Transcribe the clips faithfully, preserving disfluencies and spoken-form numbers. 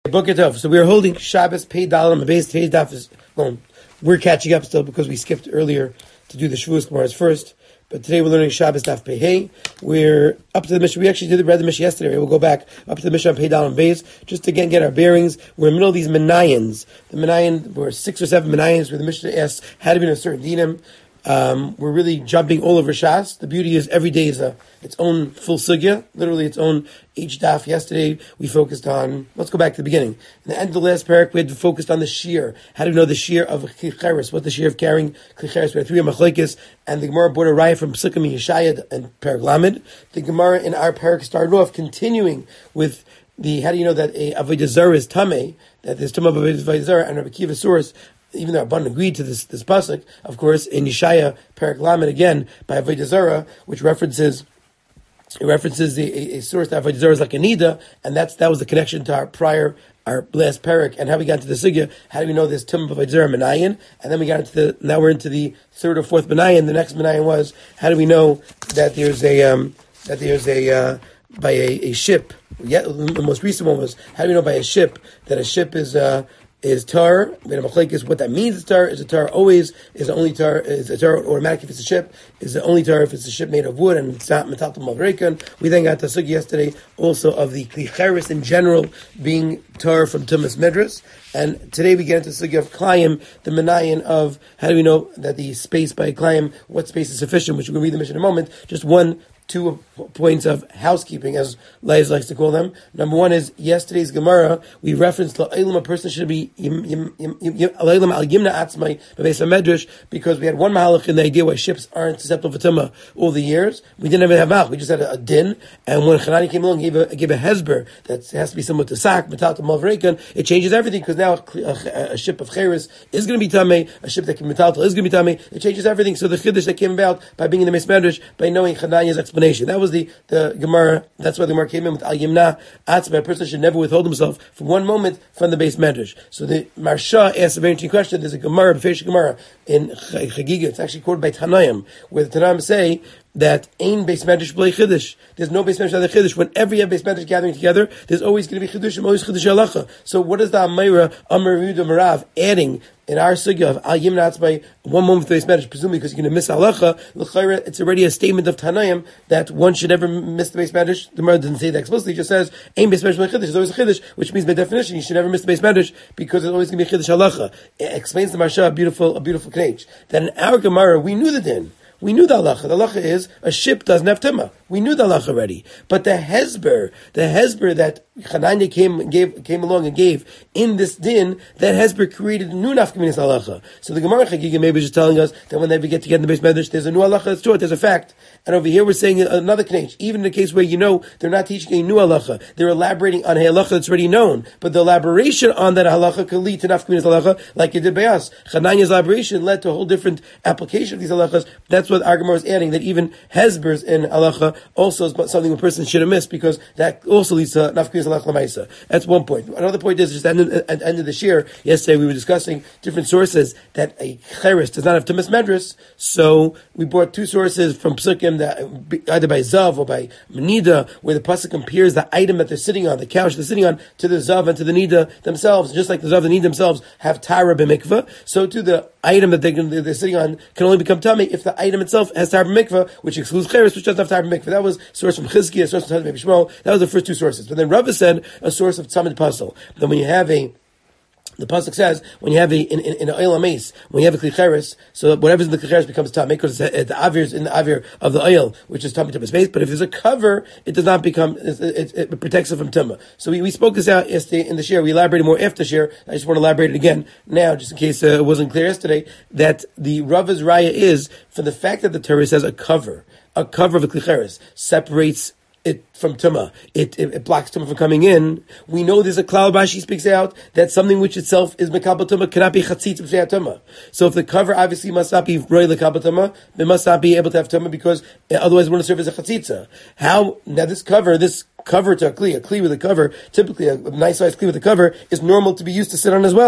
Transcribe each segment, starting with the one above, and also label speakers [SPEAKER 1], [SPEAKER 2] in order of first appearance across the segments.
[SPEAKER 1] Boker Tov. So we are holding Shabbos Pei Dalam. Base today's daf is well, we're catching up still because we skipped earlier to do the Shavuos Gemaras first. But today we're learning Shabbos Daf Pei Hey. We're up to the Mishnah. We actually did read the Mishnah yesterday. We'll go back up to the Mishnah on Pei Dalam Beis just to again get our bearings. We're in the middle of these Menayans. The Menayan were six or seven Menayans where the Mishnah asks how to be in a certain dinim. Um, we're really jumping all over Shas. The beauty is every day is a its own full sugya, literally its own each daf. Yesterday we focused on, let's go back to the beginning. In the end of the last parak we had focused on the shear. How do we know the shear of klicheres? What the shear of carrying klicheres? We had three machlekes, and the Gemara brought a raya from Psukim and Yeshaya and Parak Lamed. The Gemara in our parak started off continuing with the, how do you know that a avodah zarah is tameh, that there's tumah of avodah zarah, and Rabbi Kiva source, even though Rabban agreed to this this pasuk, of course, in Yeshaya Parak Lamed again by avodah zarah, which references it references the, a, a source that avodah zarah is like a nida, and that's that was the connection to our prior our last parak and how we got into the sugya. How do we know this tum of avodah zarah menayin? And then we got into the now we're into the third or fourth menayin. The next menayin was how do we know that there's a um, that there's a uh, by a, a ship. Yeah, the most recent one was how do we know by a ship that a ship is. Uh, Is tar, is what that means is tar, is a tar always, is the only tar, is a tar automatic if it's a ship, is the only tar if it's a ship made of wood, and it's not metal malvrekan. We then got the sugi yesterday also of the klicheres in general being tar from Tumas Medras, and today we get into the sugi of Klayim, the menayin of how do we know that the space by Klayim, what space is sufficient, which we're going to read the mission in a moment. Just one Two points of housekeeping, as Laiz likes to call them. Number one is yesterday's Gemara. We referenced La'ilam, a person should be La'ilam al Yimna Atzmai Bebeis Medrash, because we had one mahalach in the idea why ships aren't susceptible to tumah all the years. We didn't even have malach. We just had a, a din. And when Chanani came along, gave a gave a hezber that has to be somewhat to sak metal to malvrekan. It changes everything because now a, a, a ship of cheres is going to be tamei. A ship that can metal is going to be tamei. It changes everything. So the chiddush that came about by being in the Beis Medrash, by knowing Chanani's explanation. That was the, the Gemara. That's why the Gemara came in with Al Yimna Atzma. A person should never withhold himself for one moment from the Beis Medrash. So the Marsha asks a very interesting question. There's a Gemara, a Befesh Gemara in Chagiga. It's actually quoted by Tanaim, where the Tanaim say that Ein Beis Medrash B'lei Chiddush. There's no Beis Medrash without Chiddush. Whenever you have Beis Medrash gathering together, there's always going to be Chiddush and always Chiddush Halacha. So what is the Amira Amar Yehuda Marav adding in our sugya of Al Yimna Atzmai one moment for Beis Medrash, presumably because you're going to miss Halacha? L'chayra, it's already a statement of Tanaim that one should never miss the Beis Medrash. The Gemara doesn't say that explicitly; it just says Ein Beis Medrash B'lei Chiddush. There's always a Chiddush, which means by definition you should never miss the Beis Medrash because there's always going to be Chiddush Halacha. It explains the Marsha a beautiful, a beautiful knech. That in our Gemara we knew the din. We knew the halacha. The halacha is a ship doesn't have tumah. We knew the halacha already. But the hezber, the hezber that Chananya came gave came along and gave in this din, that hezber created a new nafkaminas halacha. So the Gemara Chagiga maybe is just telling us that when they get together in the Beis Medrash, there's a new halacha that's to it. There's a fact. And over here we're saying another knech. Even in the case where you know they're not teaching a new halacha, they're elaborating on a halacha that's already known. But the elaboration on that halacha could lead to nafkaminas halacha, like it did by us. Chananya's elaboration led to a whole different application of these halachas. That's what our Gemara is adding, that even hezbers in halacha also is something a person should have missed, because that also leads to nafkaminas halacha l'maisa. That's one point. Another point is just at the end of this year, yesterday we were discussing different sources that a cheres does not have tumas medras. So we brought two sources from Psukim, that either by Zav or by Nida, where the pasuk compares the item that they're sitting on, the couch they're sitting on, to the Zav and to the Nida themselves. Just like the Zav and the Nida themselves have Tara b'mikvah, so too the item that they're, they're sitting on can only become tummy if the item itself has Tara b'mikvah, which excludes cheres, which doesn't have Tara b'mikvah. That was a source from Chizkiah, a source from Tadmei Bishmo. That was the first two sources. But then Rava said a source of Tzamid Pasal. Then when you have a The pasuk says when you have a in in, in an oil amace, when you have a klicheres, so whatever's in the klicheres becomes tamei because the avir is in the avir of the oil, which is tamei to space. But if there's a cover, it does not become. It, it, it protects it from tumah. So we, we spoke this out yesterday in the share. We elaborated more after share. I just want to elaborate it again now, just in case uh, it wasn't clear yesterday. That the Rava's raya is for the fact that the Torah says a cover, a cover of a klicheres separates it from tumah. It, it, it blocks tumah from coming in. We know there's a klal Rashi speaks out that something which itself is mekabel tumah cannot be chatzitz b'sei tumah. So if the cover obviously must not be roy lekabel tumah, it must not be able to have tumah because otherwise it wouldn't serve as a chatzitza. How now this cover, this cover to a kli, a kli with a cover, typically a, a nice sized kli with a cover is normal to be used to sit on as well.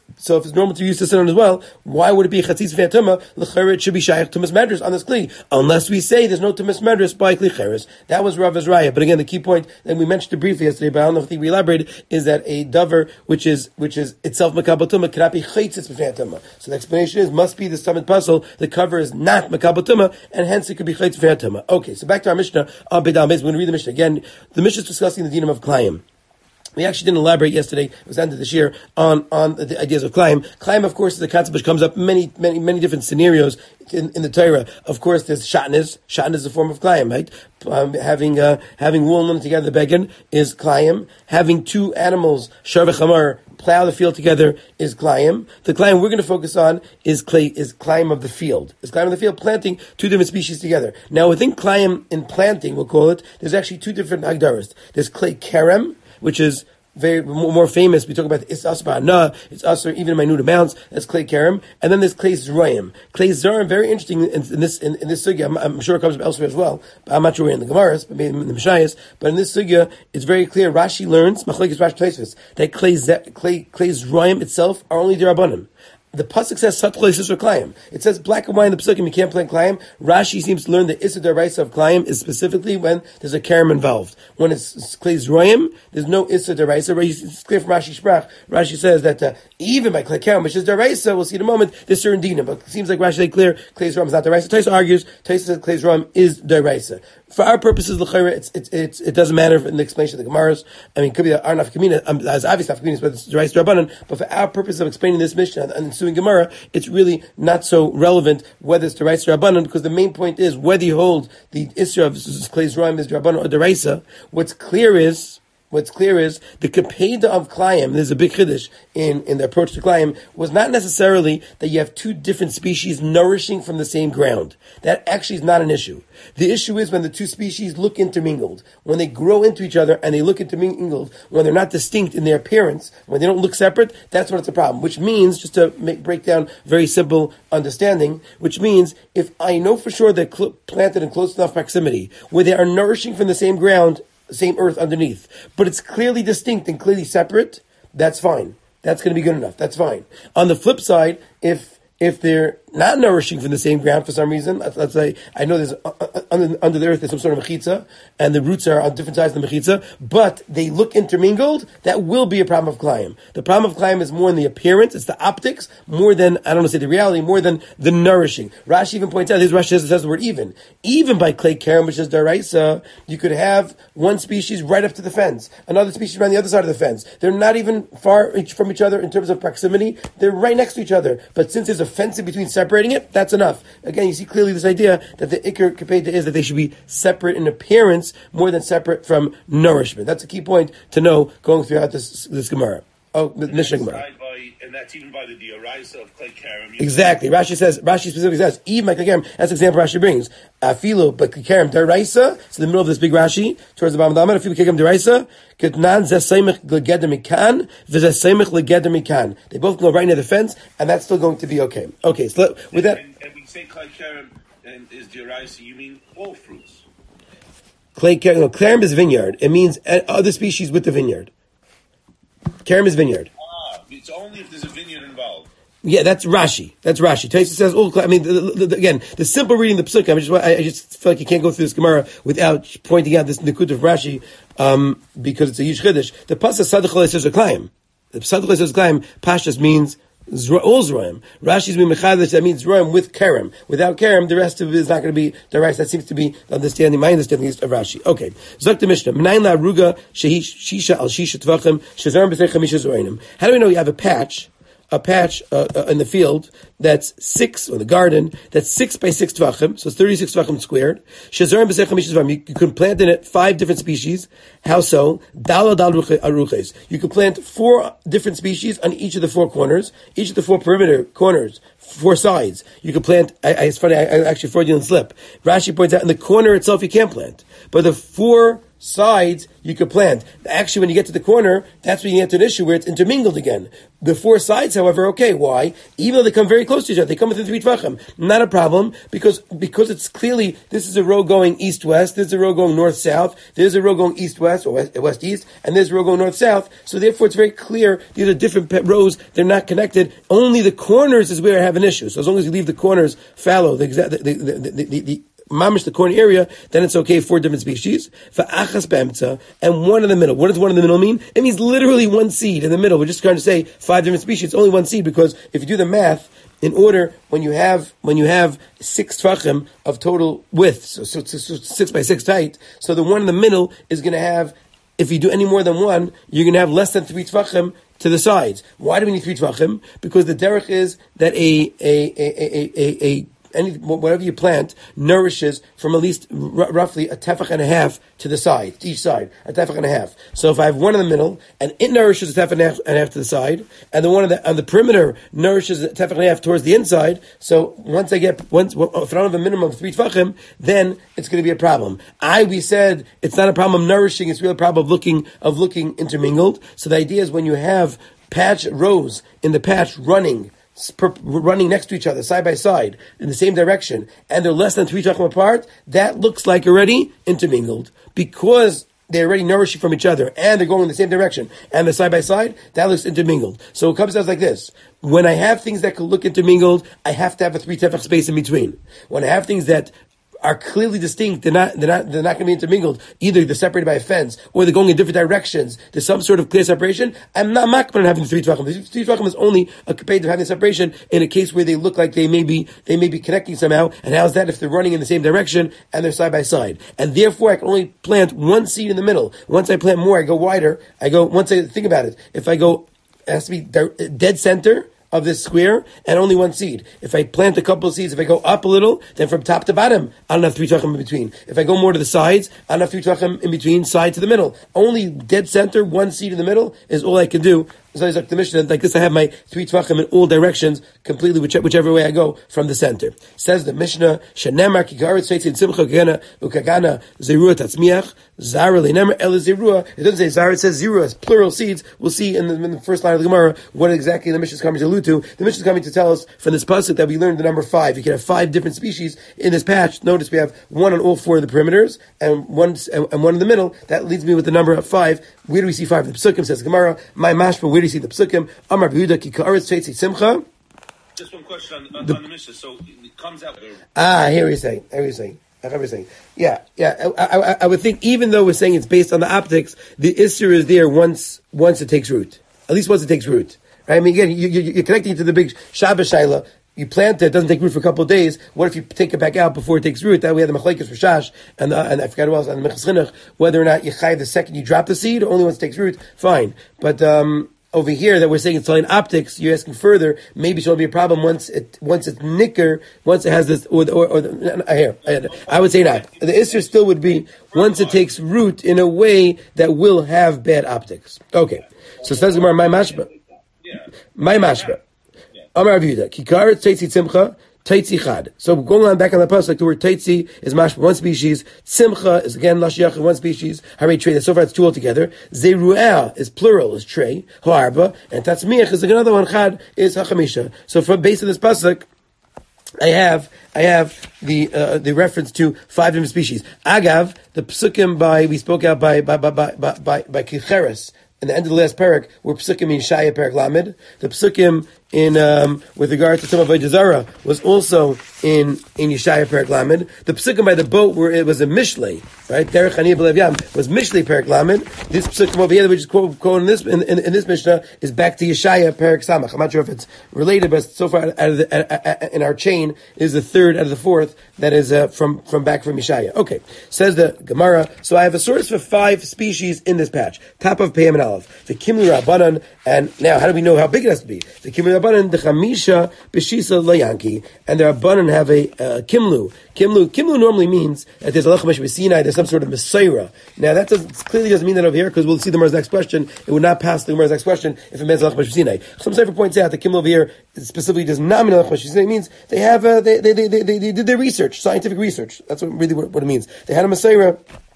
[SPEAKER 1] So if it's normal to use this on as well, why would it be chatzitz v'atuma? L'chayr it should be shaykh tumas medras on this kli, unless we say there's no tumas medras by kli chayres. That was Rava's raya. But again, the key point, and we mentioned it briefly yesterday, but I don't know if we elaborated, is that a davar which is which is itself makabel tuma cannot be chatzitz v'atuma. So the explanation is must be the summit puzzle. The cover is not makabel tuma, and hence it could be chatzitz v'atuma. Okay, so back to our Mishnah on Bedal Beis. We're going to read the Mishnah again. The Mishnah is discussing the dinam of klayim. We actually didn't elaborate yesterday, it was ended this year, on, on the ideas of Klaim. Klaim, of course, is a concept which comes up many, many, many different scenarios in, in the Torah. Of course, there's Shatnez. Shatnez is a form of Klaim, right? Um, having, uh, having wool and linen together, the Begin, is Klaim. Having two animals, Shar v'chamar, plow the field together is Klaim. The Klaim we're going to focus on is clay, is Klaim of the field. Is Klaim of the field, planting two different species together. Now, within Klaim in planting, we'll call it, there's actually two different Hagdaras. There's Klei Kerem, which is very more famous. We talk about it's asr ba'ana, it's asr even in minute amounts. That's Klei Kerem, and then there's Klei Zroim. Klei Zroim, very interesting in, in this in, in this sugya. I'm, I'm sure it comes up elsewhere as well. But I'm not sure where in the Gemaras, but maybe in the Mishayos. But in this sugya, it's very clear. Rashi learns Machlekes Rashi Tosfos that Klei Klei Klei Zroim itself are only derabanan. The pasuk says Satchel Yisur Klayim. It says black and white in the pasukim. You can't plant Klayim. Rashi seems to learn that Issa Deraisa of Klayim is specifically when there's a Kerem involved. When it's Klei Zroim, there's no Issa Deraisa. It's clear from Rashi Sprach. Rashi says that uh, even by Klei Kerem, which is Deraisa, we'll see in a moment, there's certain dinim. But it seems like Rashi is clear. Klei Zroim is not Deraisa. Taisa argues. Taisa says Klei Zroim is Deraisa. For our purposes, l'chayra, it's, it's, it's, it doesn't matter in the explanation of the Gemaras. I mean, it could be our nafkamina, um, as obvious nafkaminas, but it's Deraisa Rabbanan. But for our purpose of explaining this Mishnah and ensuing Gemara, it's really not so relevant whether it's Deraisa Rabbanan, because the main point is whether you hold the Isra of Klei Zroim is Rabbanan or Deraisa. What's clear is, What's clear is the kapeda of Klayim, there's a big chiddush in, in the approach to Klayim, was not necessarily that you have two different species nourishing from the same ground. That actually is not an issue. The issue is when the two species look intermingled, when they grow into each other and they look intermingled, when they're not distinct in their appearance, when they don't look separate, that's when it's a problem. Which means, just to make, break down very simple understanding, which means if I know for sure they're cl- planted in close enough proximity, where they are nourishing from the same ground, same earth underneath, but it's clearly distinct and clearly separate, that's fine. That's going to be good enough. That's fine. On the flip side, if if they're not nourishing from the same ground for some reason, let's, let's say, I know there's, uh, under, under the earth there's some sort of mechitza, and the roots are on different sides of the mechitza, but they look intermingled, that will be a problem of Klayim. The problem of Klayim is more in the appearance, it's the optics, more than, I don't want to say the reality, more than the nourishing. Rashi even points out, his Rashi says, says the word even. Even by Klei Kerem, which is Daraisa, you could have one species right up to the fence, another species around the other side of the fence. They're not even far from each other in terms of proximity, they're right next to each other, but since there's a fence in between separating it, that's enough. Again, you see clearly this idea that the Iker Kapeta is that they should be separate in appearance more than separate from nourishment. That's a key point to know going throughout this this Gemara. Oh, the Mishnah Gemara.
[SPEAKER 2] And that's even by the Dioraisa of Klei Kerem.
[SPEAKER 1] Exactly. Rashi says, Rashi specifically says, even by Klei Kerem, that's the example Rashi brings. Afilu, but Klei Kerem, Deraisa, it's in the middle of this big Rashi, towards the bottom of the Amar, Afilu Klei Kerem, Deraisa, Ketnan, Zesaimich Legeder Mikan, Vizesaimich Legeder Mikan. They both go right near the fence, and that's still going to be okay. Okay, so let, with that.
[SPEAKER 2] And, and we say Klei Kerem and is Dioraisa, you mean all fruits?
[SPEAKER 1] Klei Kerem, no, Kerem is vineyard. It means other species with the vineyard. Kerem is vineyard.
[SPEAKER 2] It's only if there's a vineyard involved.
[SPEAKER 1] Yeah, that's Rashi. That's Rashi. Taisa says, oh, I mean, the, the, the, again, the simple reading of the Pesukah, I, just, I just feel like you can't go through this Gemara without pointing out this Nikud of Rashi, um, because it's a huge Chiddush. The Pasuk Sadach says a Klayim. The Sadach says a Klayim, Pashas means all Zroim. Rashi's mean Mechadish, that means Zroim with Kerem. Without Kerem, the rest of it is not going to be the right. That seems to be the understanding, my understanding is of Rashi. Okay. Zok the Mishnah. M'nayin la ruga shehi shisha al shisha tvachim shezarim b'sei chamisha zoinim. How do we know you have a patch, a patch uh, uh, in the field that's six, or in the garden, that's six by six tvachim, so it's thirty-six tvachim squared. Shezarim b'sei chamisha zoinim. You, you can plant in it five different species. How so? Dal dal aruches. You can plant four different species on each of the four corners, each of the four perimeter corners, four sides. You can plant, I, I, it's funny, I, I actually fraudulent slip. Rashi points out in the corner itself you can't plant. But the four sides you could plant. Actually, when you get to the corner, that's when you get to an issue where it's intermingled again. The four sides, however, okay. Why? Even though they come very close to each other, they come within three tvachim. Not a problem, because because it's clearly, this is a row going east-west, there's a row going north-south, there's a row going east-west, or west-east, and there's a row going north-south. So therefore, it's very clear, these are different rows, they're not connected. Only the corners is where I have an issue. So as long as you leave the corners fallow, the exact, the, the, the, the, the, the mamish the corner area, then it's okay for different species. For achas b'emtza, and one in the middle. What does one in the middle mean? It means literally one seed in the middle. We're just trying to say five different species. It's only one seed, because if you do the math, in order, when you have, when you have six tvachim of total width, so, so, so, so six by six height, so the one in the middle is going to have, if you do any more than one, you're going to have less than three tvachim to the sides. Why do we need three tvachim? Because the derech is that a, a, a, a, a, a Any, whatever you plant nourishes from at least r- roughly a tefach and a half to the side, to each side, a tefach and a half. So if I have one in the middle, and it nourishes a tefach and a half, and a half to the side, and the one on the, on the perimeter nourishes a tefach and a half towards the inside, so once I get, once, if I don't have a minimum of three tefachim, then it's going to be a problem. I, we said, it's not a problem of nourishing, it's really a problem of looking, of looking intermingled. So the idea is when you have patch rows in the patch running, running next to each other, side by side, in the same direction, and they're less than three tvachim apart, that looks like already intermingled. Because they're already nourishing from each other, and they're going in the same direction, and they're side by side, that looks intermingled. So it comes out like this. When I have things that could look intermingled, I have to have a three tefach space in between. When I have things that are clearly distinct, they're not, they're not, they're not going to be intermingled. Either they're separated by a fence, or they're going in different directions. There's some sort of clear separation. I'm not makbid on having three tvachim. The three tvachim is only a capade of having separation in a case where they look like they may be, they may be connecting somehow. And how's that if they're running in the same direction and they're side by side? And therefore I can only plant one seed in the middle. Once I plant more, I go wider. I go, once I think about it, if I go, it has to be dead center of this square, and only one seed. If I plant a couple of seeds, if I go up a little, then from top to bottom, I don't have three tvachim in between. If I go more to the sides, I don't have three tvachim in between, side to the middle. Only dead center, one seed in the middle, is all I can do. So it's like the Mishnah, like this I have my three tvachim in all directions, completely, whichever, whichever way I go from the center. Says the Mishnah, Shenemar ki garetz feitzin simcha gena ukagana zerua tatzmiach, zara lenemar el zerua. It doesn't say zara, it says zerua, it's plural seeds. We'll see in the, in the first line of the Gemara what exactly the Mishnah is coming to allude to. The Mishnah is coming to tell us from this pasuk that we learned the number five. You can have five different species in this patch. Notice we have one on all four of the perimeters, and one, and, and one in the middle. That leads me with the number of five. Where do we see five? The Psukim says Gemara, my mashma, where do you see the Psukim? Amar Yehuda ki ka'aretz feitzi simcha.
[SPEAKER 2] Just one question on, on the, on the Mishnah. So it comes out.
[SPEAKER 1] Ah, here he's saying. Here he's saying. I hear saying. Yeah, yeah. I, I, I would think even though we're saying it's based on the optics, the issur is there once once it takes root. At least once it takes root. Right? I mean, again, you, you, you're connecting it to the big Shabbos Shaila. You plant it, it doesn't take root for a couple of days. What if you take it back out before it takes root? That we had the machlekes for Shash, and uh, and I forgot what else, and the Mechas Chinuch, whether or not you chai the second you drop the seed, or only once it takes root, fine. But um, over here that we're saying it's in optics, you're asking further, maybe it'll be a problem once it once it's nicker, once it has this, or, or, or the, uh, here, I would say not. The issur still would be once it takes root in a way that will have bad optics. Okay. So it says Gemara, my mashba. My mashba. Amar Yehuda, Kikar Teitzi Tzimcha, Teitzi Chad. So going on back on the pasuk, the word Teitzi is mashma, one species. Tzimcha is again Lashiach, one species. Harei Trey. So far it's two altogether. Zeruah is plural, is Trey. Hoarba, and Tatzmiach is another one. Chad is Hachamisha. So from based on this pasuk, I have I have the uh, the reference to five different species. Agav, the psukim by we spoke out by by by by by, by Kicheres. In the end of the last parak, were psukim in Shaya parak Lamed. The psukim in um, with regard to some of Avodah Zarah was also in in Yeshaya parak Lamed. The psukim by the boat where it was a Mishlei, right? Derech Haniyah B'Lev Yam was Mishlei parak Lamed. This psukim over here that we just quote, quote in this in, in, in this Mishnah is back to Yeshaya parak Samach. I'm not sure if it's related, but so far out of the, uh, uh, in our chain is the third out of the fourth that is uh, from from back from Yeshaya. Okay, says the Gemara. So I have a source for five species in this patch. Top of Peyam and Aleph, the Kimlu Rabbanan, and now how do we know how big it has to be? The Kimlu Rabbanan, the Chamisha B'Shisa Layanki, and the Rabbanan have a uh, Kimlu. Kimlu Kimlu normally means that there's a Lechamash B'Sinai, there's some sort of Messiah. Now that doesn't, clearly doesn't mean that over here, because we'll see the Gemara's next question. It would not pass the Gemara's next question if it means Lechamash B'Sinai. Some Sefer points out that Kimlu over here specifically does not mean Lechamash B'Sinai. It means they have uh, they, they, they, they, they did their research, scientific research. That's what really what, what it means. They had a Messiah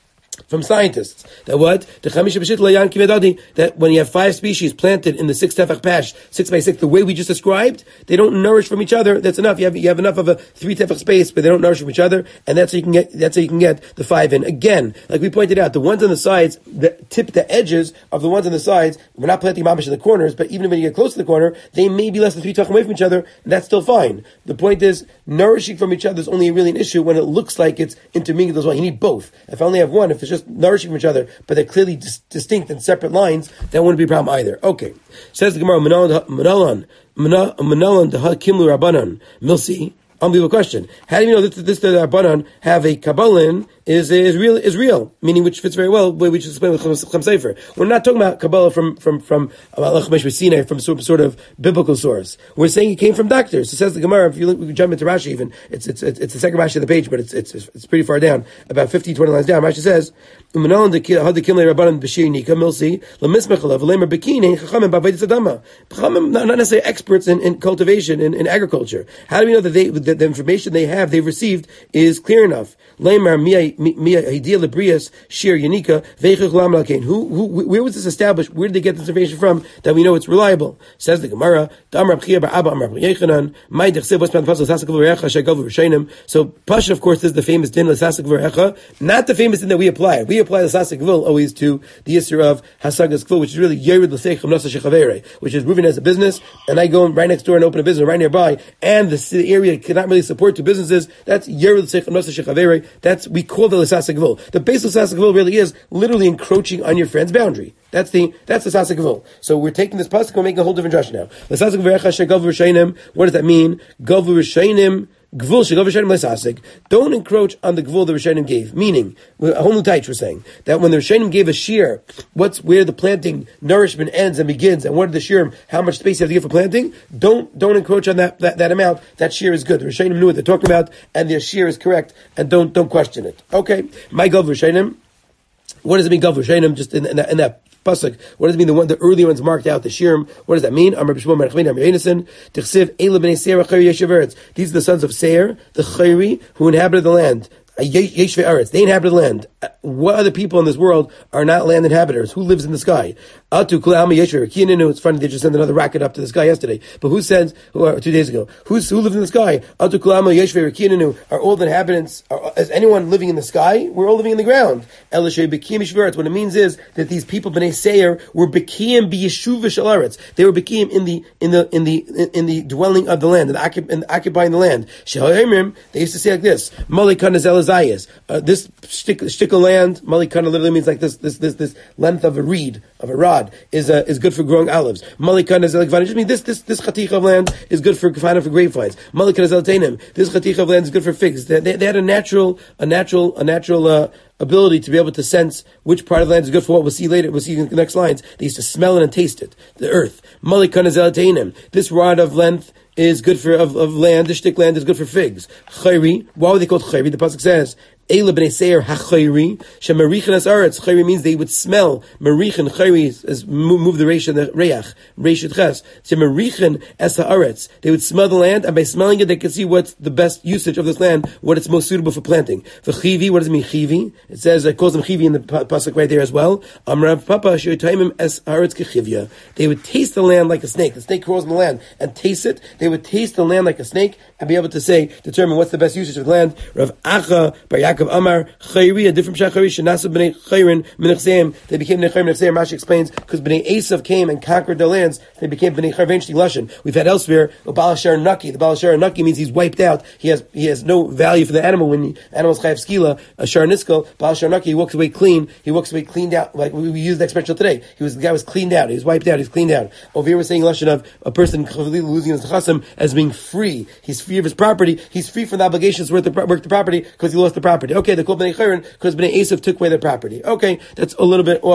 [SPEAKER 1] from scientists. That what? That when you have five species planted in the six tefach patch, six by six, the way we just described, they don't nourish from each other. That's enough. You have you have enough of a three tefach space, but they don't nourish from each other, and that's how you can get that's how you can get the five in. Again, like we pointed out, the ones on the sides, the tip, the edges of the ones on the sides, we're not planting mamish in the corners, but even when you get close to the corner, they may be less than three tefach away from each other, and that's still fine. The point is, nourishing from each other is only really an issue when it looks like it's intermingled as well. You need both. If I only have one, if it's just nourishing from each other, but they're clearly dis- distinct and separate lines, that wouldn't be a problem either. Okay. Says the Gemara, Manalan, Manalan, the Kimlu Rabbanan, Milsi. Unbelievable question. How do you know that this, the Rabbanan have a Kabbalah is is real is real, meaning which fits very well, which is explained with Chum Sefer. We're not talking about Kabbalah from from from Sinai, from some sort of biblical source. We're saying it came from doctors. It says the Gemara. If you look, we can jump into Rashi, even it's it's it's, it's the second Rashi of the page, but it's it's it's pretty far down, about fifteen, twenty lines down. Rashi says, not necessarily experts in, in cultivation and in, in agriculture. How do we know that they that the information they have they've received is clear enough? Who, who, where was this established? Where did they get this information from that we know it's reliable? Says the Gemara. So Pasha, of course, is the famous din l'sasek v'recha, not the famous din that we apply. We apply the l'sasek v'il always to the issue of hasagas k'vul, which is really yerid l'seichem nasa shechavere, which is moving as a business, and I go right next door and open a business right nearby, and the, the area cannot really support two businesses. That's yerid l'seichem nasa shechavere. That's, we call the l'sasek v'il. The base of l'sasek v'il really is literally encroaching on your friend's boundary. That's the that's the l'sasek v'il. So we're taking this pasuk and making a whole different drush now. L'sasek v'recha shegav v'shainim. What does that mean? Gav v'shainim. Gvul shegav v'shainim l'sasek. Don't encroach on the gvul the Rishonim gave. Meaning, a whole new taich we're saying that when the Rishonim gave a shear, what's where the planting nourishment ends and begins, and what are the shearim, how much space you have to give for planting? Don't don't encroach on that that, that amount. That shear is good. The Rishonim knew what they're talking about, and their shear is correct, and don't don't question it. Okay, my gav v'shainim. What does it mean gav v'shainim? Just in, in that. In that pasuk. What does it mean? The one, the earlier ones marked out the shirim. What does that mean? These are the sons of Seir, the Chayri, who inhabited the land. Yesh ve'aretz. They inhabited the land. What other people in this world are not land inhabitants? Who lives in the sky? It's funny, they just sent another rocket up to the sky yesterday. But who sends, who, uh, two days ago, Who's, who lives in the sky? Are all the inhabitants, are, is anyone living in the sky? We're all living in the ground. What it means is that these people, Bnei Seir, were Bekiyim b'yeshuv v'shalaretz. They were Bekiyim in the, in the, in the, in the dwelling of the land, in, the, in occupying the land. They used to say like this, uh, this shtick, shtick of land, Malikana literally means like this, this, this, this length of a reed, of a rod, is uh, is good for growing olives. Malikana zelekvanim, just mean this, this, this chatich of land is good for kafana for grapevines. Malikana zeltainim, this chatich of land is good for figs. They, they, they had a natural, a natural, a natural, uh, ability to be able to sense which part of the land is good for what. We'll see later, we'll see in the next lines. They used to smell it and taste it. The earth. Malikana zeltainim, this rod of length is good for, of, of land, the shtick land is good for figs. Chayri, why were they called chayri? The pasuk says, Eila b'nei Seir hachayri, shemarichin as aretz. Chayri means they would smell. Marichin, chayri is move the reish and the reyach, reish et ches. Shemarichin as haaretz. They would smell the land, and by smelling it, they could see what's the best usage of this land, what it's most suitable for planting. For chivi, what does it mean chivi? It says, it calls them chivi in the pasuk right there as well. Amrav papa she'otaimim es haaretz kechivya. They would taste the land like a snake. The snake crawls in the land and taste it. They would taste the land like a snake and be able to say, determine what's the best usage of the land. Rav Acha bar Yaakov Amar Chayri, a different Pshat Chayri, Shenasa b'nei Chayrin Minachseim. They became b'nei Chayrin Minachseim. Rashi explains because b'nei Esav came and conquered their lands. They became b'nei Chayrin Lashon. We've had elsewhere a Baal Asher Naki. The Baal Asher Naki means he's wiped out. He has he has no value for the animal when the animal's chayav skila. A Shar Niskel, Baal Asher Naki, he walks away clean. He walks away cleaned out. Like we, we use the expression today. He was the guy was cleaned out. He was wiped out. He's cleaned out. Over here we're saying Lashon of a person losing his chasam as being free. He's free of his property. He's free from the obligations to work the, work the property because he lost the property. Okay, they called b'nei Chayrin because b'nei Esav took away their property. Okay, that's a little bit off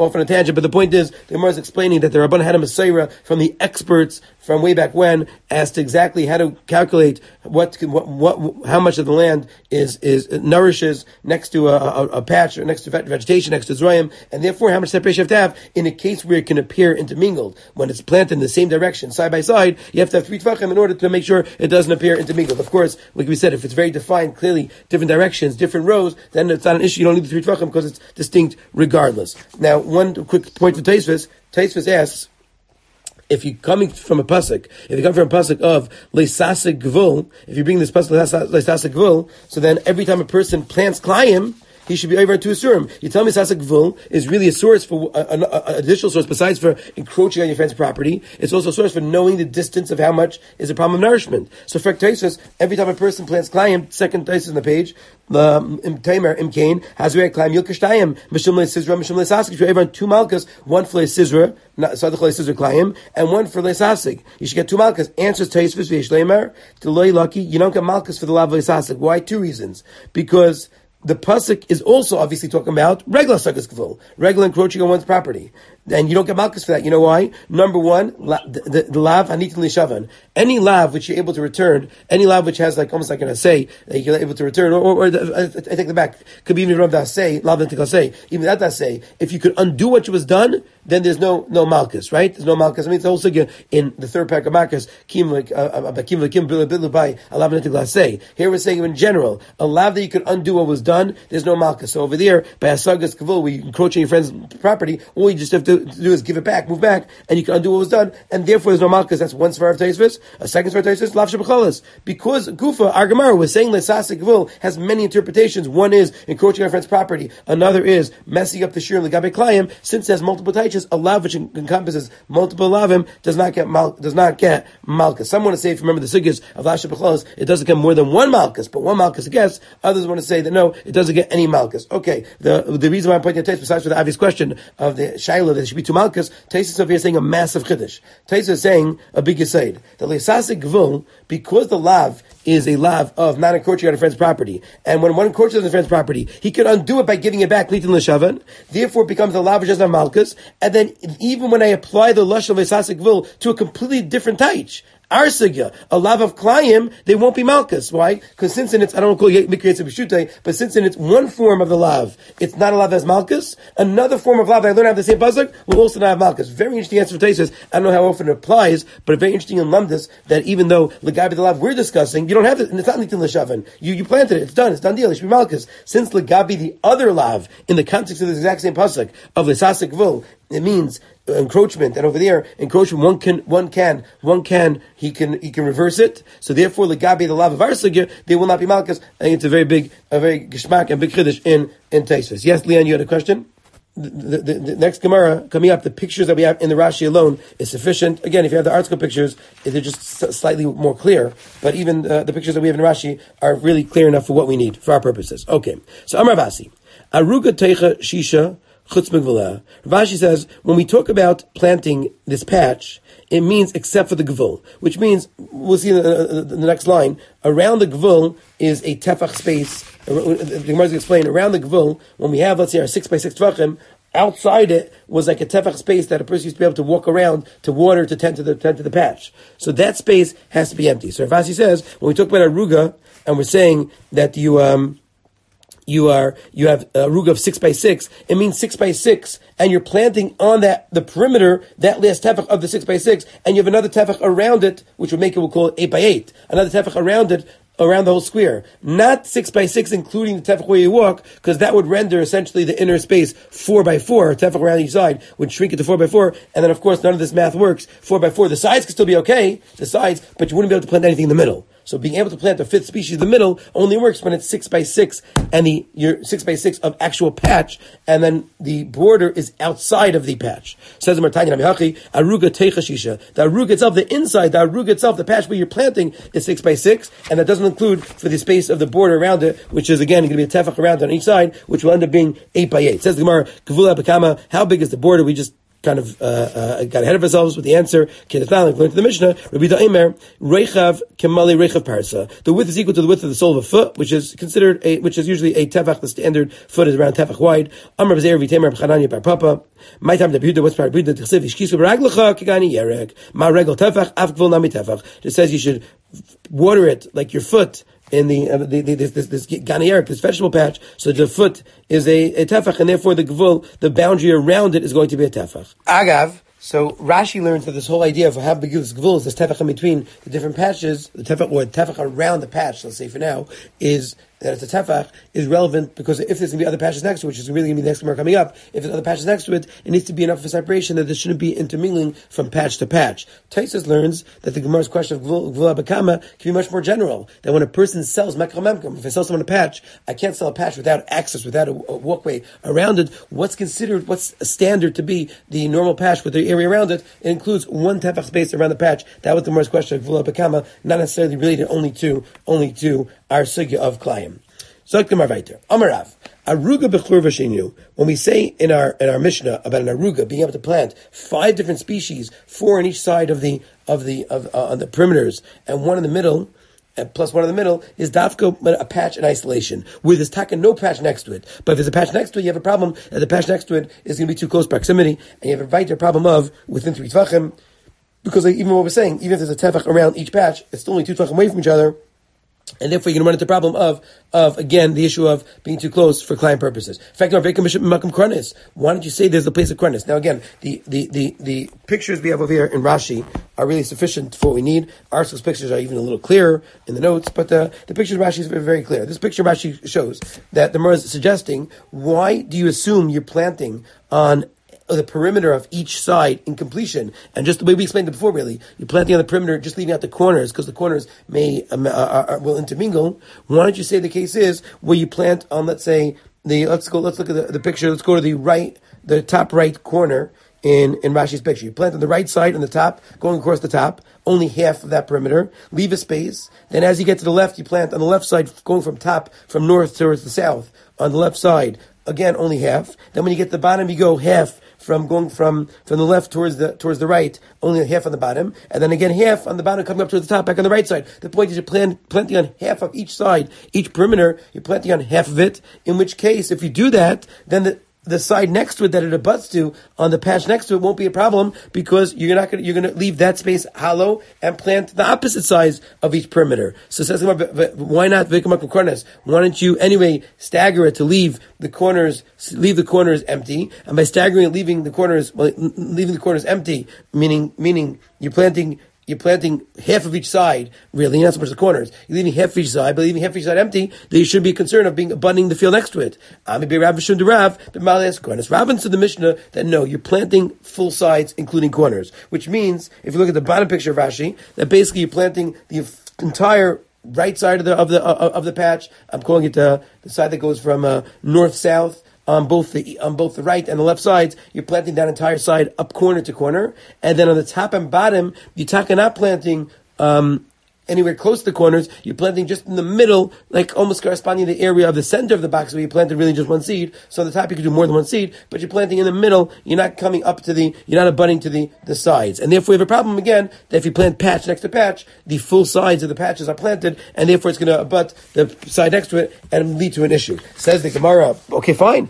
[SPEAKER 1] off on a tangent, but the point is, the Gemara is explaining that the Rabban had a Maseira from the experts from way back when as to exactly how to calculate what, what, what how much of the land is, is nourishes next to a, a, a patch, or next to vegetation, next to Zroyim, and therefore how much separation you have to have in a case where it can appear intermingled. When it's planted in the same direction, side by side, you have to have three tvachim in order to make sure it doesn't appear intermingled. Of course, like we said, if it's very defined, clearly different directions, different rows, then it's not an issue. You don't need the three tvachim because it's distinct regardless. Now, one quick point for Taisvis. Taisvis asks, if you're coming from a pasuk, if you come from a pasuk of leisasek gvul, if you bring this pasuk leisasek gvul, so then every time a person plants klayim, he should be over to a surim. You tell me Sasek Gvul is really a source for an additional source besides for encroaching on your friend's property. It's also a source for knowing the distance of how much is a problem of nourishment. So for Taisus, every time a person plants Klayim, second Taisus on the page, the Tamer Imkain has very Klayim Yilkashtayim Mishum Le Sizra Mishum Le Sasek. You should have two malkas, one for Le Sizra, not Sadach Le Sizra Klayim, and one for Le Sasek. You should get two malkas. Answers Taisus V'Yesh Leimer to Loi Lucky. You don't get malkas for the Lav Le Sasek. Why? Two reasons. Because the pasuk is also obviously talking about regular sagas gvul, regular encroaching on one's property, and you don't get malchus for that. You know why? Number one, la, the, the lav hanitin lishavan. Any lav which you're able to return, any lav which has like almost like an assay that you're able to return, or, or, or I take the back, could be even from the assay, lav netikel assay, even that assay. If you could undo what was done, then there's no no malchus, right? There's no malchus. I mean, it's also in the third parak of malchus, kim like kim like kim by a lav netikel assay. Here we're saying in general, a lav that you could undo what was done, there's no malchus. So over there, by a sagas kavul, where you encroach on your friend's property, all you just have to do is give it back, move back, and you can undo what was done, and therefore there's no malchus. That's one svar of Taisvis. A second svar of Taisvis, lav shebechalas. Because Gufa, our Gemara was saying lesasek kavul has many interpretations. One is encroaching on a friend's property. Another is messing up the shir legabe klayim. Since it has multiple taiches, a lav which encompasses multiple lavim does not get mal, does not get malchus. Some want to say, if you remember the sugyas of lav shebechalas, it doesn't get more than one malchus, but one malchus a guess. Others want to say that no, it doesn't get any malchus. Okay, the the reason why I'm pointing at Taisvis, besides for the obvious question of the shaila that it should be two malchus, Taisvis over here is saying a massive chiddush. Taisvis is saying a big yisaid. The leisasek gvul, because the lav is a lav of not encroaching on a friend's property, and when one encroaches on a friend's property, he can undo it by giving it back litin l'shavan. Therefore, it becomes a lav which doesn't have malchus. And then, even when I apply the lush of leisasek gvul to a completely different taich, our sugya, a lav of klayim, they won't be malchus. Why? Because since in its, I don't call it mikrietz b'shutei, but since in its one form of the lav, it's not a lav as malchus, another form of lav that I learn to have the same pasuk will also not have malchus. Very interesting answer for Taisus. I don't know how often it applies, but very interesting in Lamdas that even though legabi the lav we're discussing, you don't have it, and it's not nitin l'shavan. You you planted it, it's done, it's done deal. It should be malchus. Since legabi the other lav in the context of this exact same pasuk of lesasek vul, it means encroachment, and over there, encroachment, one can, one can, one can, he can, he can reverse it. So therefore, legabi the lav of our sugya, they will not be malchus. I think it's a very big, a very geshmak and big chiddush in in Taisvis. Yes, Leon, you had a question. The, the, the next Gemara coming up, the pictures that we have in the Rashi alone is sufficient. Again, if you have the article pictures, they're just slightly more clear. But even uh, the pictures that we have in Rashi are really clear enough for what we need for our purposes. Okay, so Amar Vasi, Aruga Teicha Shisha. Rashi says, when we talk about planting this patch, it means except for the gvul, which means, we'll see in the, the next line, around the gvul is a tefach space. The Gemara is explain, around the gvul, when we have, let's say, our six by six tvachim, outside it was like a tefach space that a person used to be able to walk around to water to tend to the tend to the patch. So that space has to be empty. So Rashi says, when we talk about aruga, and we're saying that you, um, You are you have a ruga of six by six. It means six by six, and you're planting on that the perimeter that last tefach of the six by six, and you have another tefach around it, which would make it we'll call it eight by eight. Another tefach around it, around the whole square, not six by six, including the tefach where you walk, because that would render essentially the inner space four by four. Tefach around each side would shrink it to four by four, and then of course none of this math works. Four by four, the sides could still be okay, the sides, but you wouldn't be able to plant anything in the middle. So being able to plant a fifth species in the middle only works when it's six by six, and the your six by six of actual patch, and then the border is outside of the patch. Says the Martanya Namihachi, Aruga Teicha Shisha. The aruga itself, the inside, the aruga itself, the patch where you're planting is six by six, and that doesn't include for the space of the border around it, which is again going to be a tefach around it on each side, which will end up being eight by eight. Says the Gemara, Kavula Bakama, how big is the border? We just kind of uh, uh, got ahead of ourselves with the answer. According to the Mishnah, Rabbi Da'imer, Reichav Kemali Reichav Parsa. The width is equal to the width of the sole of a foot, which is considered a, which is usually a tefach. The standard foot is around tefach wide. Amar B'Zeir V'Temer B'Chananya Bar Papa. My time to Yehuda. What's part of Yehuda? T'chsev Ishkisu B'Raglecha Kigani Yerek. Ma Regel Tefach Af Gvul Nami Tefach. It says you should water it like your foot. In the, uh, the, the this this, this ganieric, this vegetable patch, so the foot is a, a tefach, and therefore the gvul, the boundary around it, is going to be a tefach. Agav. So Rashi learns that this whole idea of how big this gvul is, this tefach in between the different patches, the tefach or tefach around the patch, let's say for now, is that it's a tefach, is relevant because if there's going to be other patches next to it, which is really going to be the next Gemara coming up, if there's other patches next to it, it needs to be enough of a separation that there shouldn't be intermingling from patch to patch. Taisus learns that the Gemara's question of gvul abakama can be much more general. That when a person sells mekram memkam, if I sell someone a patch, I can't sell a patch without access, without a, a walkway around it. What's considered, what's a standard to be the normal patch with the area around it? It includes one tefach space around the patch. That was the Gemara's question of gvul abakama, not necessarily related only to, only to our sugya of klayim. So Amarav, aruga bechur v'shenu. When we say in our in our Mishnah about an aruga being able to plant five different species, four on each side of the of the of uh, on the perimeters, and one in the middle, and plus one in the middle, is dafka a patch in isolation with this taka no patch next to it. But if there's a patch next to it, you have a problem that the patch next to it is going to be too close proximity, and you have a vayter problem of within three tvachim, because like, even what we're saying, even if there's a tefach around each patch, it's still only two tvachim away from each other. And therefore, you're going to run into the problem of, of again, the issue of being too close for client purposes. In fact, why don't you say there's the place of kronis? Now, again, the, the, the, the pictures we have over here in Rashi are really sufficient for what we need. Arsel's pictures are even a little clearer in the notes, but the, the picture of Rashi is very, very clear. This picture of Rashi shows that the Gemara is suggesting, why do you assume you're planting on the perimeter of each side in completion, and just the way we explained it before, really, you're planting on the perimeter, just leaving out the corners, because the corners may um, are, are, will intermingle. Why don't you say the case is where you plant on, let's say, the let's go, let's look at the, the picture. Let's go to the right, the top right corner in in Rashi's picture. You plant on the right side on the top, going across the top, only half of that perimeter. Leave a space. Then, as you get to the left, you plant on the left side, going from top, from north towards the south, on the left side. Again, only half. Then, when you get to the bottom, you go half. From going from, from the left towards the towards the right, only half on the bottom, and then again half on the bottom coming up towards the top, back on the right side. The point is you're plant, planting on half of each side, each perimeter, you're planting on half of it, in which case, if you do that, then the the side next to it that it abuts to, on the patch next to it, won't be a problem, because you're not going you're going to leave that space hollow and plant the opposite size of each perimeter. So, says why not v'ikamak kornes? Why don't you anyway stagger it to leave the corners, leave the corners empty, and by staggering it, leaving the corners, well, leaving the corners empty, meaning meaning you're planting. You're planting half of each side, really, not so much the corners. You're leaving half of each side, but leaving half of each side empty, then you should be concerned of being abundant the field next to it. Maybe Rav Shun to Rav, but Malas corners. Rav to the Mishnah that no, you're planting full sides, including corners. Which means, if you look at the bottom picture of Rashi, that basically you're planting the entire right side of the of the uh, of the patch. I'm calling it uh, the side that goes from uh, north south. On both the on both the right and the left sides, you're planting that entire side up corner to corner, and then on the top and bottom, you're not planting um, anywhere close to the corners. You're planting just in the middle, like almost corresponding to the area of the center of the box where you planted really just one seed. So on the top you can do more than one seed, but you're planting in the middle. You're not coming up to the, you're not abutting to the, the sides, and therefore you have a problem again that if you plant patch next to patch, the full sides of the patches are planted, and therefore it's going to abut the side next to it and lead to an issue. Says the Gemara, okay, fine.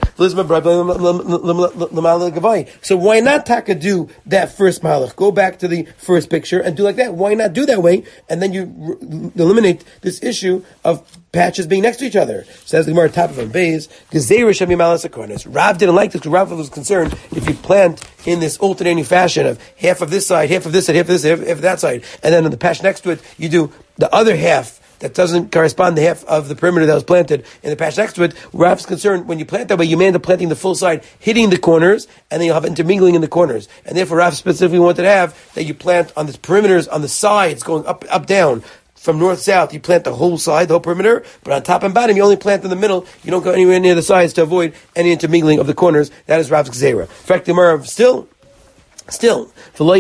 [SPEAKER 1] So why not Taka do that first malach? Go back to the first picture and do like that. Why not do that way? And then you r- eliminate this issue of patches being next to each other. Says the Gemara, top of them, Beis, Rav didn't like this because Rav was concerned if you plant in this alternating fashion of half of this side, half of this side, half of this, half, half of that side, and then on the patch next to it, you do the other half that doesn't correspond to half of the perimeter that was planted in the patch next to it. Rav's concerned when you plant that way, you may end up planting the full side, hitting the corners, and then you'll have intermingling in the corners. And therefore, Rav specifically wanted to have that you plant on the perimeters, on the sides, going up, up, down. From north-south, you plant the whole side, the whole perimeter, but on top and bottom, you only plant in the middle. You don't go anywhere near the sides to avoid any intermingling of the corners. That is Rav's Gzeira. In fact, the Gemara still Still, why,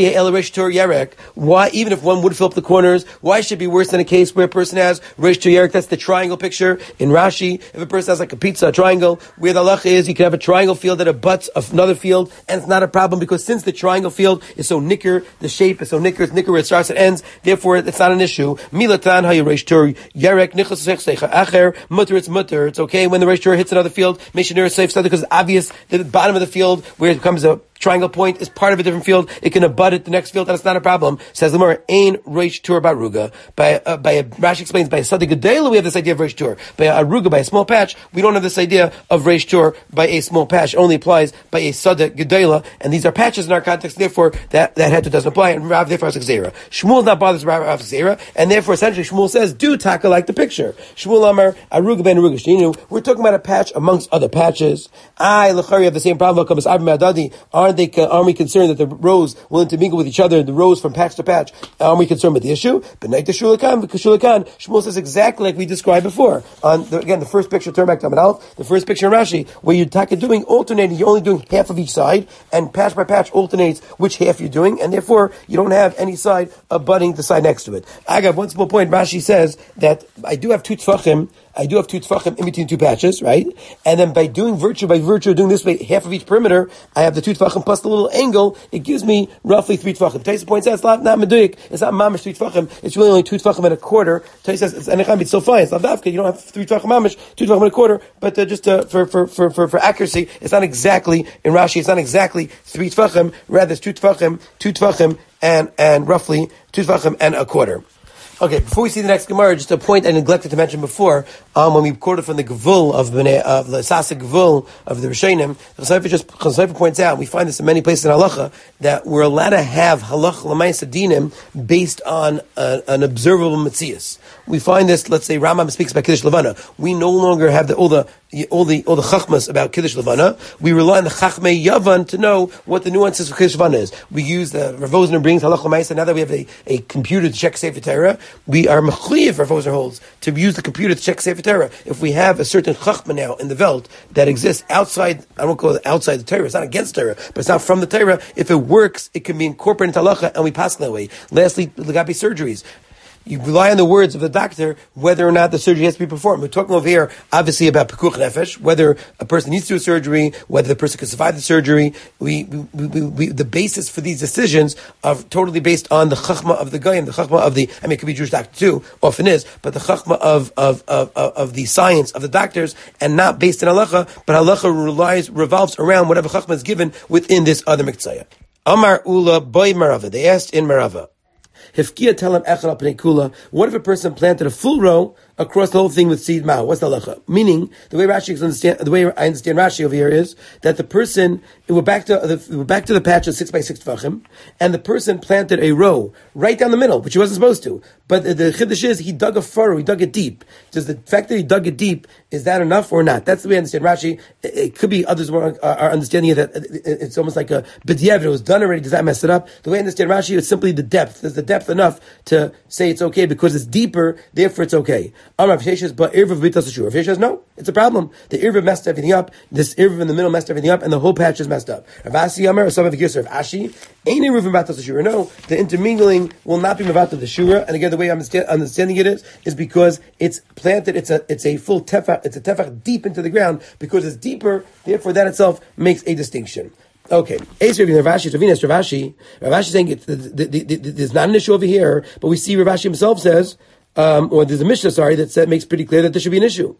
[SPEAKER 1] even if one would fill up the corners, why should it be worse than a case where a person has Reish Tur Yerek? That's the triangle picture in Rashi. If a person has like a pizza, a triangle, where the halacha is, you can have a triangle field that abuts another field, and it's not a problem because since the triangle field is so nicker, the shape is so nicker, it's nicker where it starts and ends, therefore it's not an issue. Milatan ha Reish Tur Yerek nichas seicha acher mutter, it's mutter. It's okay when the Reish Tur hits another field, mishnir safe because it's obvious that the bottom of the field where it becomes a triangle point is part of a different field. It can abut it the next field, and it's not a problem. Says Lemar, Ein Reish Tur Baruga. By uh, by a, Rashi explains by a Sadi Gedela we have this idea of Reish Tur. By a Aruga, by a small patch, we don't have this idea of Reish Tur by a small patch. It only applies by a Sadi Gedela, and these are patches in our context. Therefore, that that head doesn't apply, and Rav therefore has Xera. Shmuel not bothers Rav of Xera, and therefore essentially Shmuel says, do taka like the picture. Shmuel Amar Aruga ben Aruga Shtinu. We're talking about a patch amongst other patches. I Lechari have the same problem. Comes Abim Adadi. Aren't they? Aren't we concerned that the rows will intermingle with each other, the rows from patch to patch? Aren't we concerned with the issue? But night to Shulakan, because Shulakan, Shmuel says exactly like we described before. On the, again, the first picture, turn back to Amid Aleph, the first picture in Rashi, where you're taka doing alternating, you're only doing half of each side, and patch by patch alternates which half you're doing, and therefore you don't have any side abutting the side next to it. I got one small point. Rashi says that I do have two tfachim. I do have two tefachim in between two patches, right? And then by doing virtue, by virtue of doing this way, half of each perimeter, I have the two tefachim plus the little angle, it gives me roughly three tefachim. Taisa points out, it's not, not meduyik, it's not mamish three tefachim, it's really only two tefachim and a quarter. Taisa says, it's anecham, it's still fine, it's not dafka, you don't have three tefachim mamish, two tefachim and a quarter, but uh, just uh, for, for, for, for, for accuracy, it's not exactly, in Rashi, it's not exactly three tefachim, rather it's two tefachim, two tefachim, and, and roughly two tefachim and a quarter. Okay, before we see the next Gemara, just a point I neglected to mention before, um, when we quoted from the Gevul of the of the Sasa Gevul of the Rishonim, the Chasayfa just Chasayfa points out, we find this in many places in Halacha, that we're allowed to have Halach L'Maisa Dinim based on a, an observable Metzias. We find this, let's say Rambam speaks about Kiddush Levana. We no longer have the, all the all the all the chachmas about Kiddush Levana. We rely on the Chachmei Yavan to know what the nuances of Kiddush Levana is. We use the Rav Wosner brings Halach L'Maisa. Now that we have a, a computer to check Sefer Torah, we are mechuyev, Rav Wosner holds, to use the computer to check Sefer Torah. If we have a certain chachma now in the Welt that exists outside, I don't call it outside the Torah, it's not against Torah, but it's not from the Torah, if it works, it can be incorporated into halacha, and we pass that way. Lastly, legabe surgeries. You rely on the words of the doctor whether or not the surgery has to be performed. We're talking over here, obviously, about pekuch nefesh, whether a person needs to do a surgery, whether the person can survive the surgery. We, we, we, we the basis for these decisions are totally based on the chachma of the goyim, the chachma of the, I mean, it could be Jewish doctor too, often is, but the chachma of, of, of, of, of the science of the doctors, and not based in halacha, but halacha relies, revolves around whatever chachma is given within this other miktzaya. Amar Ula Boy Marava, they asked in Marava, Hefkia telam echad al pnei kula. What if a person planted a full row across the whole thing with seed mao? What's the halacha? Meaning, the way Rashi understand, the way I understand Rashi over here is that the person, we're back to the, we're back to the patch of six by six tefachim, and the person planted a row right down the middle, which he wasn't supposed to. But the, the chiddush is he dug a furrow, he dug it deep. Does the fact that he dug it deep, is that enough or not? That's the way I understand Rashi. It, it could be others are, are understanding it that it, it's almost like a b'diavad. It was done already. Does that mess it up? The way I understand Rashi is simply the depth. Is the depth enough to say it's okay because it's deeper, therefore it's okay. Amar Rav Sheshes, but Irvav B'tas Ashur. Rav Sheshes, no, it's a problem. The Irvav messed everything up. This Irvav in the middle messed everything up, and the whole patch is messed up. Rav Asi Amar, some of the Yisr of Ashi, ain't Irvav B'tas Ashur. No, the intermingling will not be Mavat of the Shura. And again, the way I'm understanding it is, is because it's planted. It's a it's a full tefach. It's a tefach deep into the ground because it's deeper. Therefore, that itself makes a distinction. Okay, Ace Rav Ashi, Rav Ashi, Rav Ashi saying it, the, the, the, the, there's not an issue over here, but we see Rav Ashi himself says, um, or there's a Mishnah, sorry, that said, makes pretty clear that there should be an issue.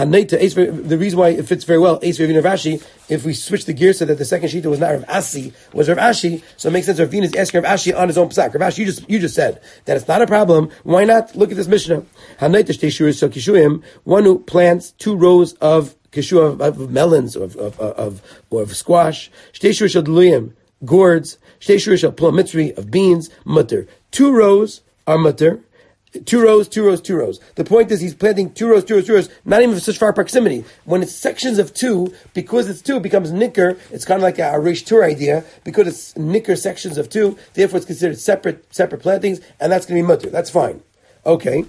[SPEAKER 1] The reason why it fits very well, Ace Rav Ashi, if we switch the gear so that the second shita was not Rav Asi, was Rav Ashi, so it makes sense. Ravina is asking Rav Ashi on his own psak. Rav Ashi, you just you just said that it's not a problem. Why not look at this Mishnah? One who plants two rows of kishua of, of melons or of, of, of, or of squash, shtei shur deluyim, gourds, shtei shur shel plum mitzri of beans, mutter. Two rows are mutter. Two rows, two rows, two rows. The point is he's planting two rows, two rows, two rows, not even for such far proximity. When it's sections of two, because it's two, it becomes nicker. It's kind of like a, a Reish Tur idea, because it's nicker sections of two, therefore it's considered separate, separate plantings, and that's going to be mutter. That's fine. Okay.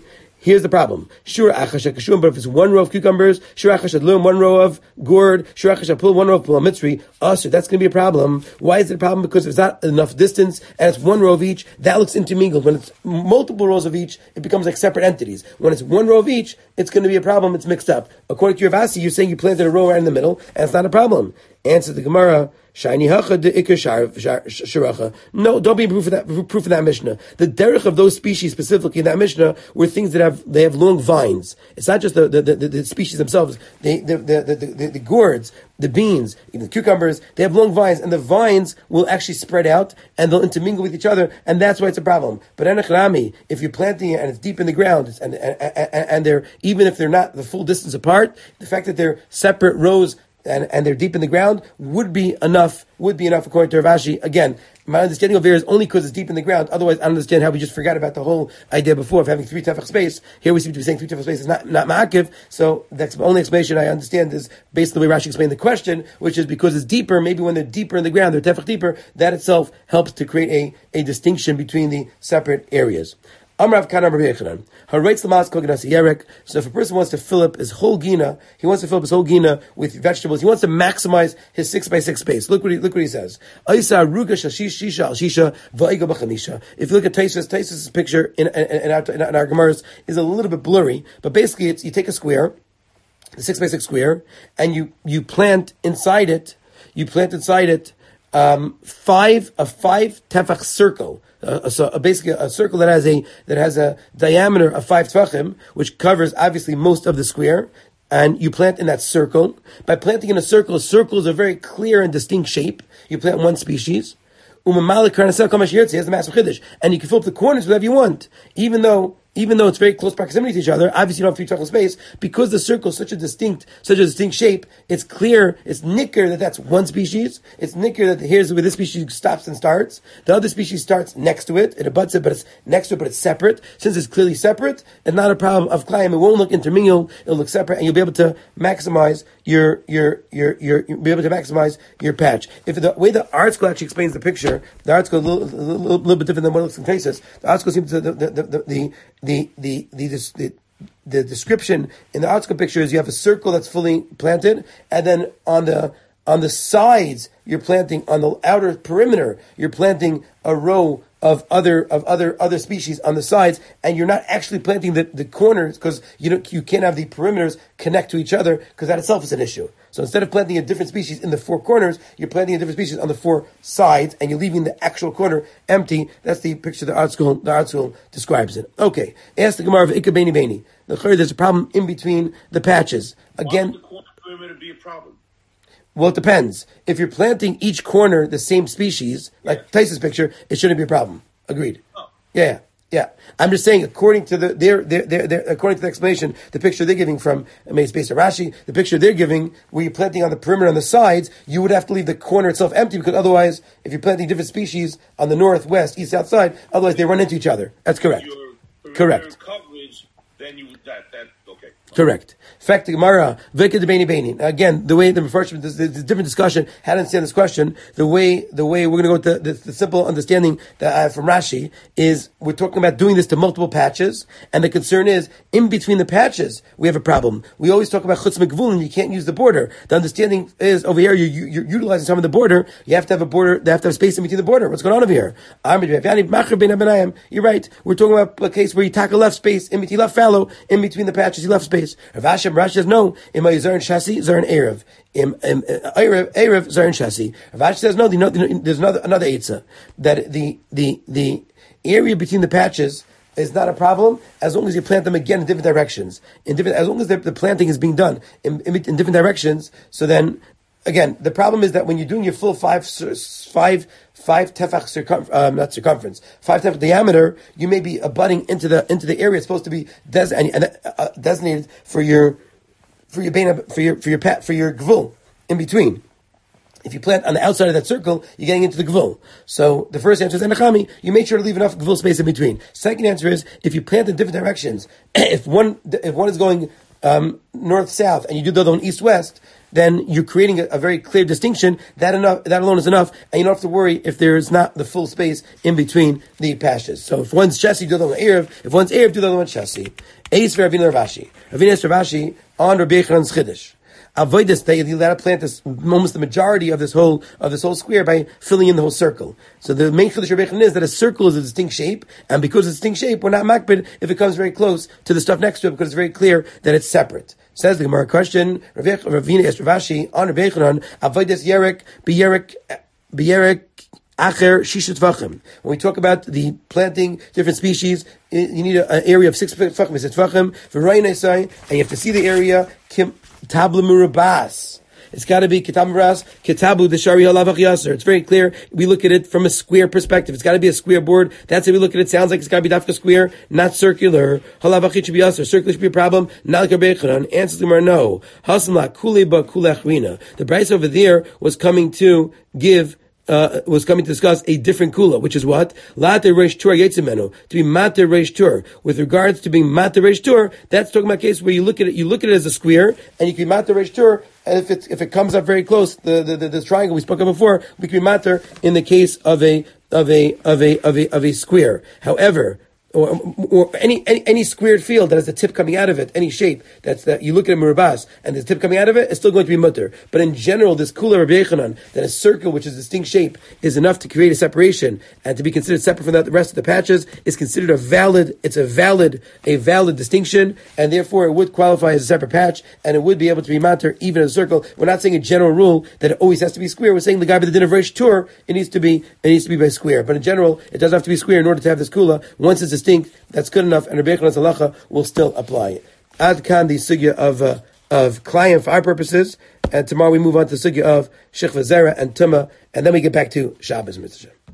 [SPEAKER 1] Here's the problem. Shura achash kashum, but if it's one row of cucumbers, shura achash adlum, one row of gourd, shura achash pull, one row of mitzri, also that's going to be a problem. Why is it a problem? Because if it's not enough distance and it's one row of each, that looks intermingled. When it's multiple rows of each, it becomes like separate entities. When it's one row of each, it's going to be a problem. It's mixed up. According to your Vasi, you're saying you planted a row right in the middle, and it's not a problem. Answer the Gemara. Shiny hacha de ikar sharacha. No, don't be proof of that. Proof of that Mishnah. The derech of those species specifically in that Mishnah were things that have they have long vines. It's not just the the, the, the species themselves. They, the, the, the, the, the gourds, the beans, even the cucumbers. They have long vines, and the vines will actually spread out and they'll intermingle with each other, and that's why it's a problem. But enechrami, if you're planting it and it's deep in the ground, and and, and and they're even if they're not the full distance apart, the fact that they're separate rows. And, and they're deep in the ground would be enough, would be enough according to Rav Ashi. Again, my understanding of there is only because it's deep in the ground. Otherwise, I don't understand how we just forgot about the whole idea before of having three tefach space. Here we seem to be saying three tefach space is not, not ma'akiv. So that's the only explanation I understand is based on the way Rashi explained the question, which is because it's deeper, maybe when they're deeper in the ground, they're tefach deeper, that itself helps to create a, a distinction between the separate areas. Amrav Kana Rabbi Yechanan. Haraitz Lamas Koganasi Yerek. So if a person wants to fill up his whole gina, he wants to fill up his whole gina with vegetables. He wants to maximize his six by six space. Look what he look what he says. Aisa Ruga Shashish Shisha Al Shisha Va'iga B'Chamisha. If you look at Taisus, Taisus' picture in in, in, our, in our Gemaras is a little bit blurry, but basically it's you take a square, the six by six square, and you you plant inside it. You plant inside it um, five a five tefach circle. Uh, so uh, basically a circle that has a that has a diameter of five tefachim, which covers obviously most of the square, and you plant in that circle. By planting in a circle, circles are very clear and distinct shape. You plant one species, he has the massive chiddush, and you can fill up the corners whatever you want, even though. Even though it's very close proximity to each other, obviously you don't have three tefachim space, because the circle is such a distinct, such a distinct shape, it's clear, it's nicker that that's one species, it's nicker that here's where this species stops and starts, the other species starts next to it, it abuts it, but it's next to it, but it's separate. Since it's clearly separate, it's not a problem of klayim, it won't look intermingled, it'll look separate, and you'll be able to maximize your, your, your, your, you'll be able to maximize your patch. If the way the article actually explains the picture, the article is a little, a little, a little bit different than what it looks in cases. The article seems to, the, the, the, the The the the the, the description in the article picture is you have a circle that's fully planted, and then on the on the sides you're planting, on the outer perimeter you're planting a row of other of other other species on the sides, and you're not actually planting the, the corners because you don't you can't have the perimeters connect to each other because that itself is an issue. So instead of planting a different species in the four corners, you're planting a different species on the four sides, and you're leaving the actual corner empty. That's the picture the art school the art school describes it. Okay, ask the Gemara of Ikka Beni Beni. There's a problem in between the patches. Again,
[SPEAKER 2] why would the corner perimeter be a problem?
[SPEAKER 1] Well, it depends. If you're planting each corner the same species, like yeah. Tyson's picture, it shouldn't be a problem. Agreed. Oh. Yeah, yeah. I'm just saying, according to the their, their, their, their according to the explanation, the picture they're giving from I mean, it's based on Rashi, the picture they're giving, where you're planting on the perimeter on the sides, you would have to leave the corner itself empty, because otherwise, if you're planting different species on the north, west, east, south side, otherwise they run into each other. That's correct.
[SPEAKER 2] Your
[SPEAKER 1] correct.
[SPEAKER 2] Coverage, then you that that okay.
[SPEAKER 1] Correct. In fact, the Gemara, again, the way the Mepharshim, there's a different discussion, how to understand this question. The way, the way we're going to go with the, the, the simple understanding that I have from Rashi is we're talking about doing this to multiple patches, and the concern is, in between the patches, we have a problem. We always talk about chutz mekvulin, you can't use the border. The understanding is, over here, you're, you're utilizing some of the border, you have to have a border, they have to have space in between the border. What's going on over here? You're right. We're talking about a case where you tackle left space, in between left fallow, in between the patches, you left space. Rav Hashem, Rashi says no. Im Zarin Shasi, Zarin Erev. Im Erev, Erev, Zarin Shasi. Rav Hashem says no. There's another another eitzah that the the the area between the patches is not a problem as long as you plant them again in different directions. In different, as long as the, the planting is being done in, in, in different directions. So then, again, the problem is that when you're doing your full five five. Five tefach circum, um, not circumference, five tefach diameter, you may be abutting into the into the area it's supposed to be des- uh, designated for your for your bein, for your for your pat for your gvul in between. If you plant on the outside of that circle, you're getting into the gvul. So the first answer is enechami. You make sure to leave enough gvul space in between. Second answer is if you plant in different directions. if one if one is going um, north south and you do the other one east west. then you're creating a, a very clear distinction. That enough, that alone is enough, and you don't have to worry if there's not the full space in between the pashas. So if one's chassis, do the other one erev. If one's erev, do the other one chassis. Eis v'Ravina Ravashi. Ravina Ravashi on Rabbi Yechanan's chiddush. Avoidus, they allowed to plant this, almost the majority of this whole of this whole square by filling in the whole circle. So the main chiddush Rabbi Yechanan is that a circle is a distinct shape, and because it's a distinct shape, we're not makbid if it comes very close to the stuff next to it, because it's very clear that it's separate. Says the Gemara question, Ravina es Ravashi on Rabbi Yechanan, avoidus yerek b'yerek b'yerek acher shisha tvachim. When we talk about the planting different species, you need an area of six tvachim. It's tvachim v'rayinasai, and you have to see the area kim. Tabla murabas. It's got to be kitab murabas, kitabu the shari halavach yaser. It's very clear. We look at it from a square perspective. It's got to be a square board. That's how we look at it. Sounds like it's got to be dafka square, not circular. Halavach should be yaser. Circular should be a problem. Not like Rabbi Yechanan. Answers the Gemara no. Hasamla kuleba kulachrina. The Bryce over there was coming to give. Uh, was coming to discuss a different kula, which is what? Later reish tur yetzimenu. To be mater reish tur. With regards to being mater reish tur, that's talking about a case where you look at it, you look at it as a square, and you can be mater reish tur, and if it, if it comes up very close, the, the, the, this triangle we spoke of before, we can be mater in the case of a, of a, of a, of a, of a square. However, Or, or any, any any squared field that has a tip coming out of it, any shape that's that you look at a murabas and there's a tip coming out of it, it's still going to be mutter. But in general, this kula Rabbi Yechanan, that a circle which is a distinct shape is enough to create a separation and to be considered separate from that, the rest of the patches is considered a valid. It's a valid a valid distinction, and therefore it would qualify as a separate patch, and it would be able to be mutter even in a circle. We're not saying a general rule that it always has to be square. We're saying the guy by the din of Reish Tur, it needs to be it needs to be by square. But in general, it doesn't have to be square in order to have this kula. Once it's distinct, that's good enough, and Rabbi Yechanan's halacha will still apply. Ad kan the sugya of uh, of Klayim for our purposes, and tomorrow we move on to the sugya of Shechva Zera and Tuma, and then we get back to Shabbos Mitzvah.